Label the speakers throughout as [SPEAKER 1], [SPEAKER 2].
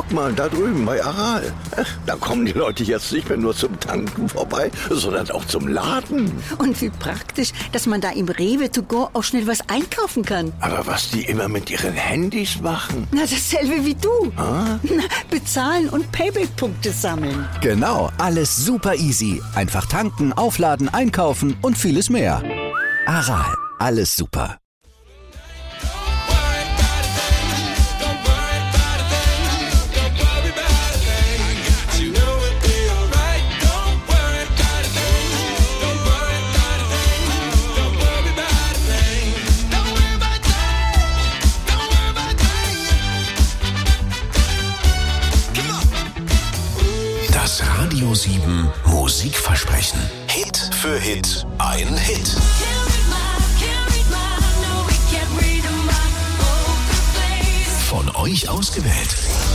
[SPEAKER 1] Guck mal, da drüben bei Aral. Da kommen die Leute jetzt nicht mehr nur zum Tanken vorbei, sondern auch zum Laden.
[SPEAKER 2] Und wie praktisch, dass man da im Rewe to go auch schnell was einkaufen kann.
[SPEAKER 1] Aber was die immer mit ihren Handys machen?
[SPEAKER 2] Na, dasselbe wie du.
[SPEAKER 1] Ah?
[SPEAKER 2] Na, bezahlen und Payback-Punkte sammeln.
[SPEAKER 3] Genau, alles super easy. Einfach tanken, aufladen, einkaufen und vieles mehr. Aral, alles super.
[SPEAKER 4] Das Radio 7 Musikversprechen. Hit für Hit, ein Hit. Von euch ausgewählt.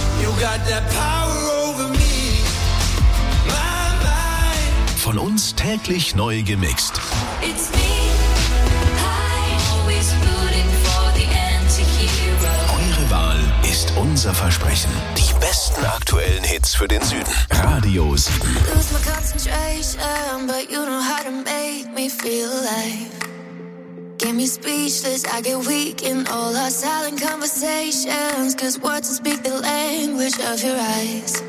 [SPEAKER 4] Von uns täglich neu gemixt. Eure Wahl ist unser Versprechen. Die besten aktuellen Hits für den Süden. Radio 7.
[SPEAKER 5] Lose my concentration, but you know how to make me feel alive. Get me speechless, I get weak in all our silent conversations. Cause words don't speak the language of your eyes.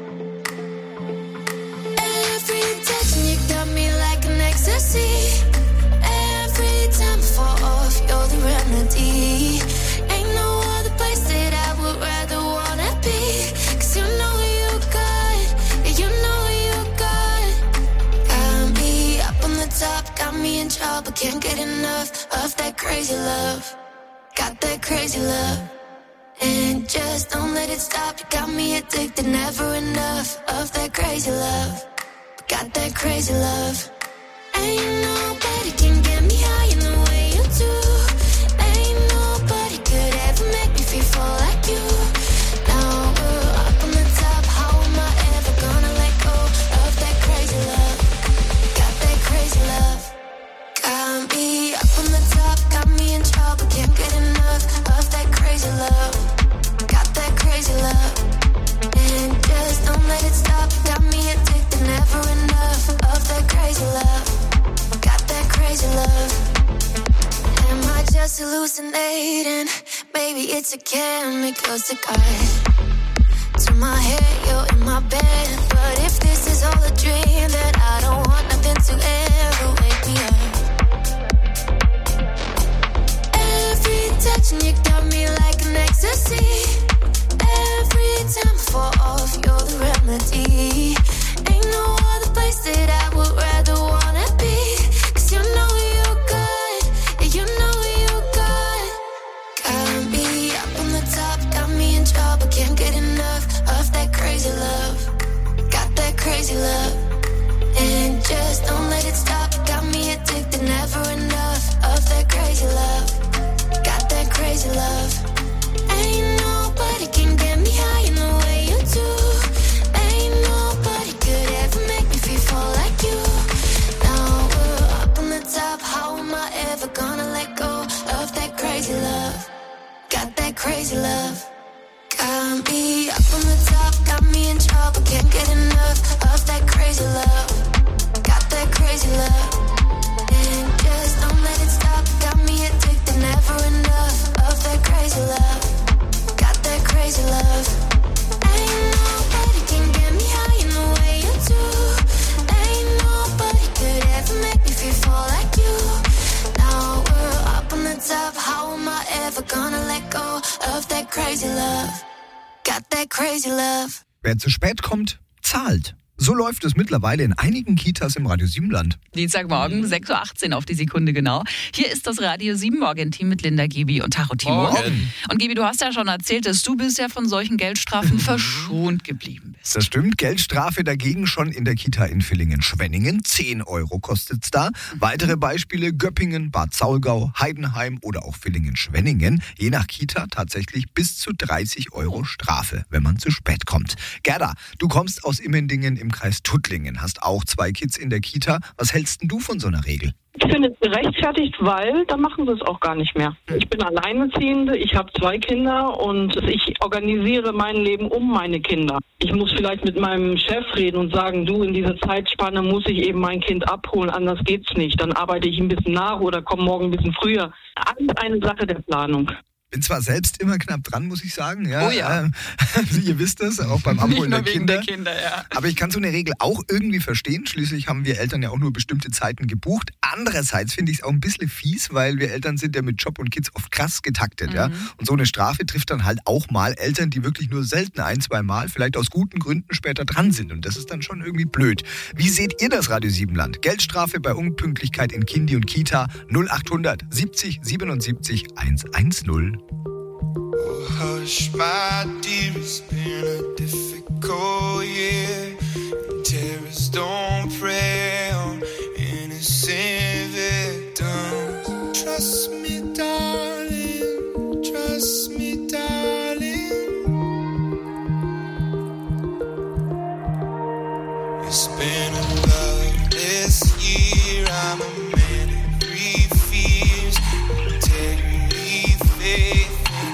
[SPEAKER 5] Every touch and you got me like an ecstasy. Every time I fall off, you're the remedy. Ain't no other place that I would rather wanna be. Cause you know you got, you know you got. Got me up on the top, got me in trouble. Can't get enough of that crazy love. Got that crazy love. And just don't let it stop. You got me addicted, never enough of that crazy love. Got that crazy love. Ain't nobody can get me high in the way you do. Ain't nobody could ever make me feel fall like you. Now we're up on the top, how am I ever gonna let go of that crazy love? Got that crazy love. Got me up on the top, got me in trouble, can't get enough of that crazy love. Got that crazy love. And just don't let it stop, got me addicted, never enough of that crazy love. Got that crazy love. Am I just hallucinating? Maybe it's a chemical cigar. To my head, you're in my bed. But if this is all a dream, then I don't want nothing to ever wake me up. Every touch and you got me like an ecstasy. Every time I fall off, you're the remedy. Ain't no other place that I would rather wanna be. Cause you know you good, you know you good. Got me up on the top, got me in trouble. Can't get enough of that crazy love. Got that crazy love. And just don't let it stop. Got me addicted, never enough of that crazy love. Got that crazy love. Ain't nobody can get me high in the way you do. Ain't nobody could ever make me feel fall like you. Now we're up on the top, how am I ever gonna let go of that crazy love? Got that crazy love. Got me up on the top, got me in trouble, can't get enough of that crazy love. Got that crazy love. And just don't let it stop, got me addicted, never enough of that crazy love. Got that crazy love. Ain't nobody can get me high in the way you do. Ain't nobody could ever make me feel fall like you. Now we're up on the top, how am I ever gonna let go of that crazy love? Got that crazy love.
[SPEAKER 6] Wer zu spät kommt, zahlt. So läuft es mittlerweile in einigen Kitas im Radio 7-Land.
[SPEAKER 7] Dienstagmorgen, 6.18 Uhr auf die Sekunde genau. Hier ist das Radio 7 Morgenteam mit Linda, Gibi und Tacho Timo.
[SPEAKER 6] Morgen.
[SPEAKER 7] Und Gibi, du hast ja schon erzählt, dass du bisher von solchen Geldstrafen verschont geblieben bist.
[SPEAKER 6] Das stimmt. Geldstrafe dagegen schon in der Kita in Villingen-Schwenningen. 10 Euro kostet's da. Weitere Beispiele: Göppingen, Bad Saulgau, Heidenheim oder auch Villingen-Schwenningen. Je nach Kita tatsächlich bis zu 30 Euro Strafe, wenn man zu spät kommt. Gerda, du kommst aus Immendingen im Kreis Tuttlingen, hast auch 2 Kids in der Kita. Was hältst denn du von so einer Regel?
[SPEAKER 8] Ich finde es gerechtfertigt, weil dann machen sie es auch gar nicht mehr. Ich bin Alleinerziehende, ich habe 2 Kinder und ich organisiere mein Leben um meine Kinder. Ich muss vielleicht mit meinem Chef reden und sagen, du, in dieser Zeitspanne muss ich eben mein Kind abholen, anders geht's nicht. Dann arbeite ich ein bisschen nach oder komme morgen ein bisschen früher. Alles eine Sache der Planung.
[SPEAKER 6] Bin zwar selbst immer knapp dran, muss ich sagen. Ja,
[SPEAKER 7] Oh ja.
[SPEAKER 6] Ihr wisst das, auch beim Abholen der Kinder.
[SPEAKER 7] der Kinder, ja.
[SPEAKER 6] Aber ich kann so eine Regel auch irgendwie verstehen. Schließlich haben wir Eltern ja auch nur bestimmte Zeiten gebucht. Andererseits finde ich es auch ein bisschen fies, weil wir Eltern sind ja mit Job und Kids oft krass getaktet. Ja? Und so eine Strafe trifft dann halt auch mal Eltern, die wirklich nur selten 1-2 Mal, vielleicht aus guten Gründen später dran sind. Und das ist dann schon irgendwie blöd. Wie seht ihr das, Radio 7 Land? Geldstrafe bei Unpünktlichkeit in Kindi und Kita 0800 70 77 110.
[SPEAKER 9] Hush, my dear, it's been a difficult year. And terrorists don't prey on innocent victims. Trust me, darling. Trust me, darling. It's been a loveless year. I'm a man of 3 fears. Integrity, faith.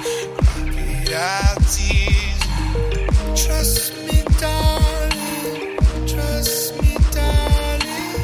[SPEAKER 9] Trust me, darling. Trust me, darling.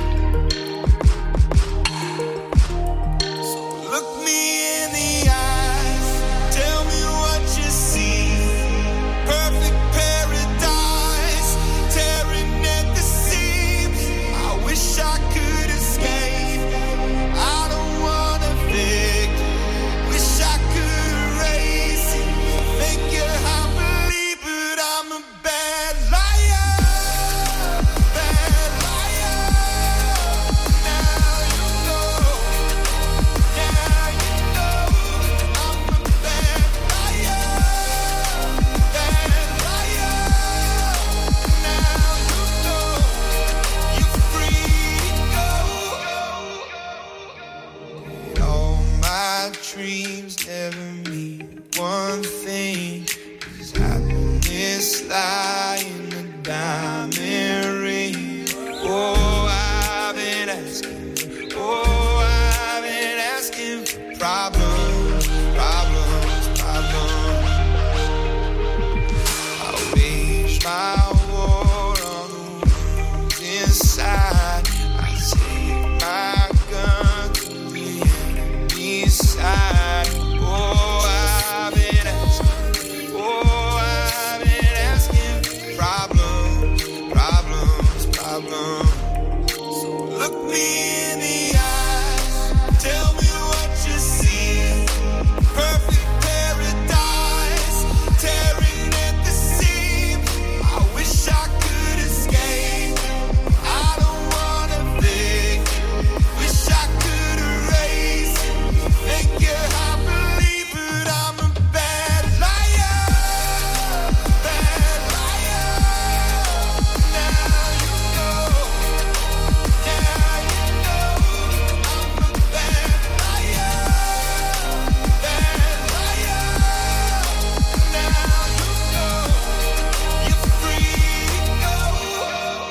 [SPEAKER 9] So look me in the eyes. Tell me what you see. Perfect paradise, tearing at the seams. I wish I could escape. I don't wanna fake. Wish I could erase it. Make your heart believe, but I'm a bad liar. Bad liar. Now you know. Now you know. I'm a bad liar. Bad liar. Now you know. You're free to go. All my dreams never mean one thing. Is happiness lie in a diamond ring? Oh, I've been asking. Oh, I've been asking for problems, problems, problems. I wage my war on the wounds inside. I take my gun to the enemy's side. Oh, I've been asking. Oh, I've been asking. Problems, problems, problems. So look me in the eyes. Tell me what you see. Perfect paradise, tearing at the seams. I wish I could escape. I don't wanna think. Wish I could erase it. Make your heart believe, but I'm a bad liar. Bad liar. Now you know. Now you know. I'm a bad liar. Bad liar. Now you know. You're free to go.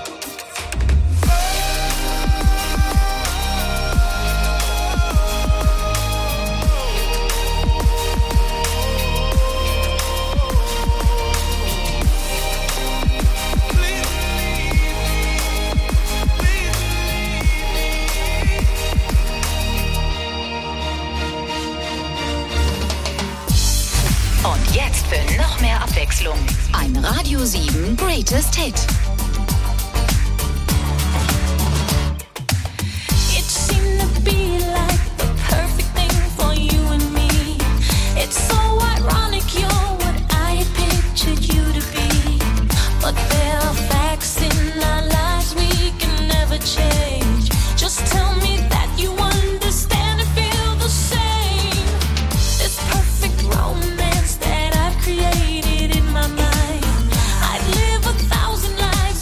[SPEAKER 10] Und jetzt für noch mehr Abwechslung. Ein Radio 7 Greatest Hit.
[SPEAKER 5] It seemed to be like the perfect thing for you and me. It's so ironic you're what I had pictured you to be. But there are facts in our lives we can never change. Just tell me that you understand and feel the same. This perfect romance that I've created in my mind. I'd live 1,000 lives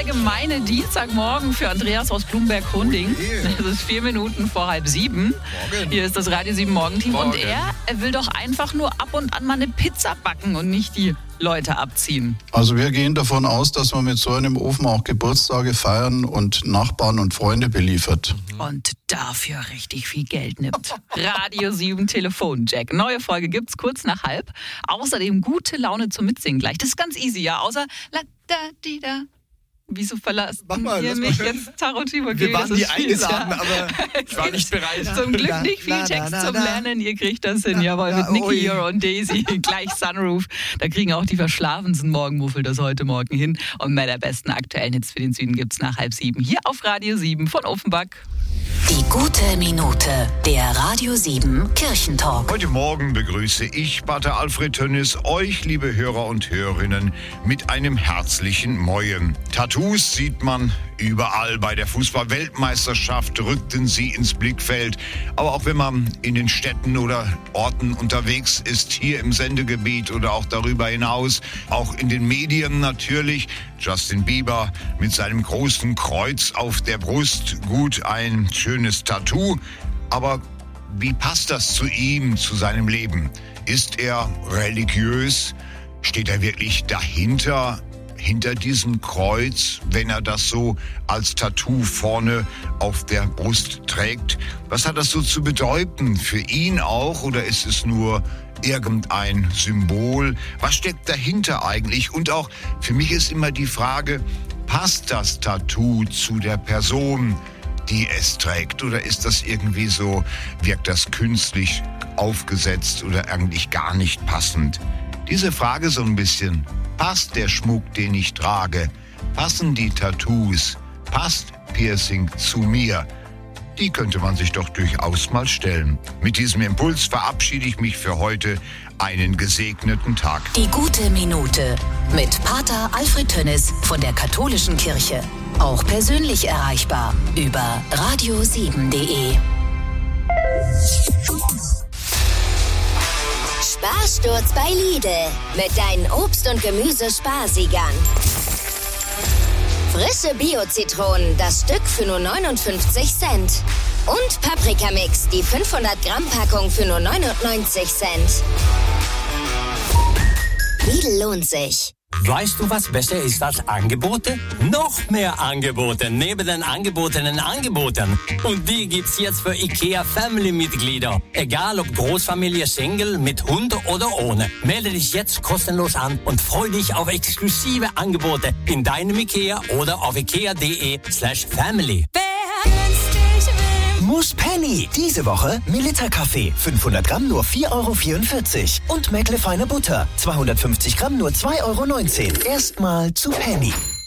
[SPEAKER 7] der gemeine Dienstagmorgen für Andreas aus Blumberg-Hunding. Es ist 4 Minuten vor 6:30. Morgen. Hier ist das Radio 7 Morgenteam. Und er will doch einfach nur ab und an mal eine Pizza backen und nicht die Leute abziehen.
[SPEAKER 11] Also wir gehen davon aus, dass man mit so einem Ofen auch Geburtstage feiern und Nachbarn und Freunde beliefert.
[SPEAKER 7] Und dafür richtig viel Geld nimmt. Radio 7 Telefonjack. Neue Folge gibt's kurz nach 12:30. Außerdem gute Laune zum Mitsingen gleich. Das ist ganz easy, ja. Außer la da di da. Wieso verlassen ihr mich jetzt, Tarot-Team? Okay,
[SPEAKER 6] wir waren die eingeladen, aber ich war nicht bereit.
[SPEAKER 7] Zum Glück nicht viel Text zum Lernen. Ihr kriegt das hin. Jawohl, mit Nicky Hero und Daisy. Gleich Sunroof. Da kriegen auch die verschlafensten Morgenmuffel das heute Morgen hin. Und mehr der besten aktuellen Hits für den Süden gibt's nach 6:30 hier auf Radio 7 von Offenbach.
[SPEAKER 10] Die gute Minute, der Radio 7 Kirchentalk.
[SPEAKER 12] Heute Morgen begrüße ich, Pater Alfred Tönnis, euch, liebe Hörer und Hörerinnen, mit einem herzlichen Moin. Tattoos sieht man überall. Bei der Fußball-Weltmeisterschaft rückten sie ins Blickfeld. Aber auch wenn man in den Städten oder Orten unterwegs ist, hier im Sendegebiet oder auch darüber hinaus, auch in den Medien natürlich, Justin Bieber mit seinem großen Kreuz auf der Brust, gut, ein schönes Tattoo. Aber wie passt das zu ihm, zu seinem Leben? Ist er religiös? Steht er wirklich dahinter? Hinter diesem Kreuz, wenn er das so als Tattoo vorne auf der Brust trägt? Was hat das so zu bedeuten? Für ihn auch, oder ist es nur irgendein Symbol? Was steckt dahinter eigentlich? Und auch für mich ist immer die Frage, passt das Tattoo zu der Person, die es trägt? Oder ist das irgendwie so, wirkt das künstlich aufgesetzt oder eigentlich gar nicht passend? Diese Frage so ein bisschen. Passt der Schmuck, den ich trage? Passen die Tattoos? Passt Piercing zu mir? Die könnte man sich doch durchaus mal stellen. Mit diesem Impuls verabschiede ich mich für heute. Einen gesegneten Tag.
[SPEAKER 10] Die gute Minute mit Pater Alfred Tönnis von der Katholischen Kirche. Auch persönlich erreichbar über radio7.de.
[SPEAKER 13] Sparsturz bei Lidl mit deinen Obst- und Gemüse-Sparsiegern. Frische Bio-Zitronen, das Stück für nur 59 Cent. Und Paprikamix, die 500-Gramm-Packung für nur 99 Cent. Lidl lohnt sich.
[SPEAKER 14] Weißt du, was besser ist als Angebote? Noch mehr Angebote neben den angebotenen Angeboten. Und die gibt's jetzt für IKEA Family-Mitglieder. Egal ob Großfamilie, Single, mit Hund oder ohne. Melde dich jetzt kostenlos an und freu dich auf exklusive Angebote in deinem IKEA oder auf ikea.de/family.
[SPEAKER 3] Muss Penny. Diese Woche Milita Kaffee. 500 Gramm nur 4,44 € und Meckle feine Butter. 250 Gramm nur 2,19 €. Erstmal zu Penny.